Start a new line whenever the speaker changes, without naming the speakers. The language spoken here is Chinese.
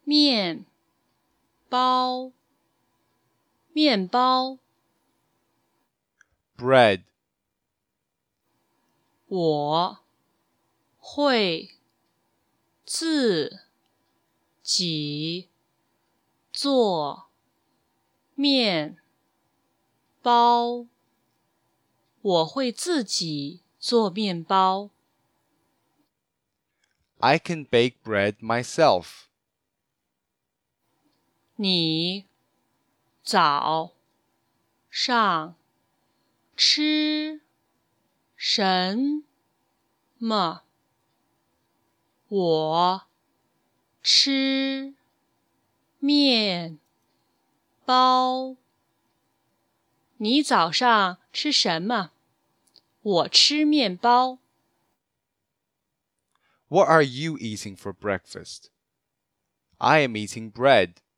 面包面包
bread
我会自己做面包我会自己做面包
I can bake bread myself.
你早上吃什么？我吃面包。你早上吃什么？我吃面包。
What are you eating for breakfast? I am eating bread.